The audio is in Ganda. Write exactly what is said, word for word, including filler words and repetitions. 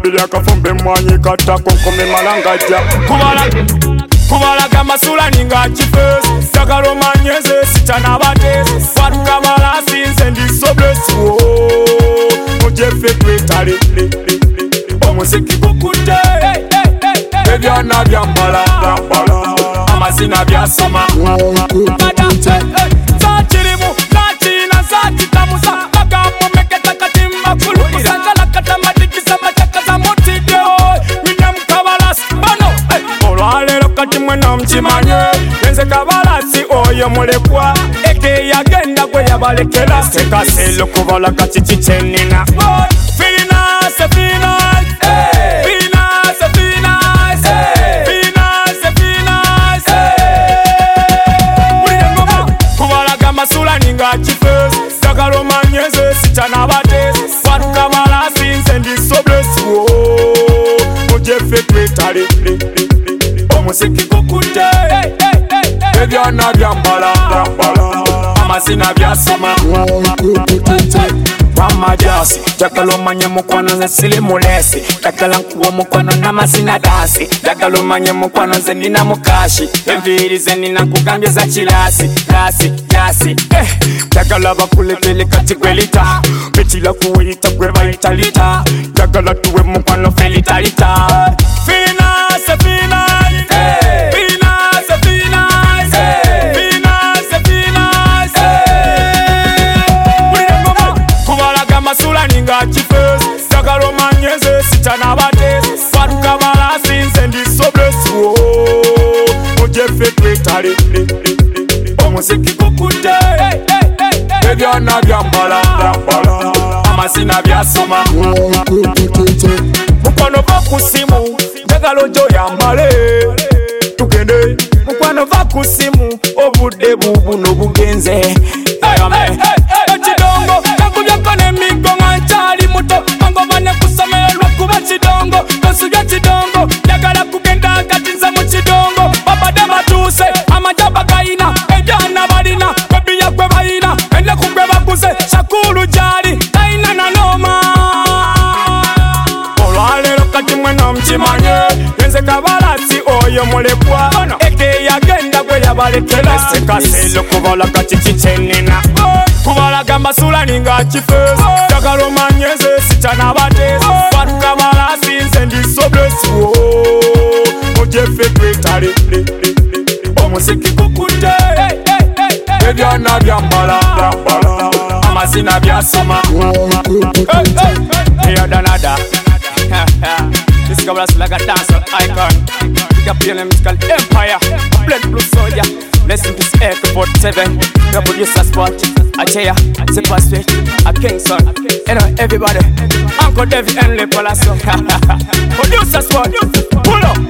Bila kafumbe mwanyi katako kome malangaja Kubala Kubalaga masula ninga chifes Sakalo manyeze sitana bate Waruka malasi nsendi so bless Mujefe kwetale Omusiki kukute Ebyana byambala Amazina byasoma Zachirimu Zachina Zachitamusa Bagamu meketa katimba kulu Kusangala katamatikisa machaka za mutideo Minyam kabalas Bano Olwalero kati mwena mchimanye Yenze kabalasi oyo mulekwa Eke yagenda kwe yabalekela Sekaselo kubala kachichi chenina Finas, finas Finas, finas Finas, finas Mulengoma Kubalaga masula ninga chifes Sakalo manyeze sichana bate Waruka malasi nsendi so bless Mujefe kwetale Omusiki kukute Ebyana byambala Amazina byasoma Wamajasi Jakalo manye mukwano nze sili mulesi Jakala nkuwa mukwano n'amazina dansi Jakalo manye mukwano nze nina mukashi Enviri ze nina kugambye za chilasi Lasi, yasi eh. Jakala bakuletele kati kwelita Betila kuwita kwe baita lita Jakala tuwe mukwano felita lita Finas, finas Finas, finas Finas, finas Kubalaga masula ninga chifes Sakalo manyeze sichana bate Waruka malasi nsendi so bless Mujefe kwetale Omusiki kukute Ebyana byambala Amazina byasoma Mukwano vakusimu Jagalo jo yambale Tugende Mukwano vakusimu Obude bubu no bugenze Ayame Chidongo Kakubya kone migonga nchali muto Mango vane kusamelwa kuba chidongo Tosuja chidongo Jagala kugenda katinza mu chidongo Babade batuse Amajaba kaina Ejana balina Kwebiya kwe baina Ende kukwe bakuse Shakulu jali Kaina na noma Olwalero kati mwena mchimanye Yenze kabalasi oyo mulekwa Eke yagenda kwe yabalekela Sekaselo kubala kachichi chenina Kubalaga masula ninga chifes Jakalo manyeze sichana bate Waruka malasi nsendi so bless Mujefe kwetale Omusiki kukute Ebyana byambala Amazina byasoma Heya danada This Kabbalas like a dancer icon Big up your musical empire Blood Blue Soldier Listen to Air forty-seven The producer spot Achaya Zipper Street A Kingston You know everybody Uncle David and Le Palacio Producer spot Pull up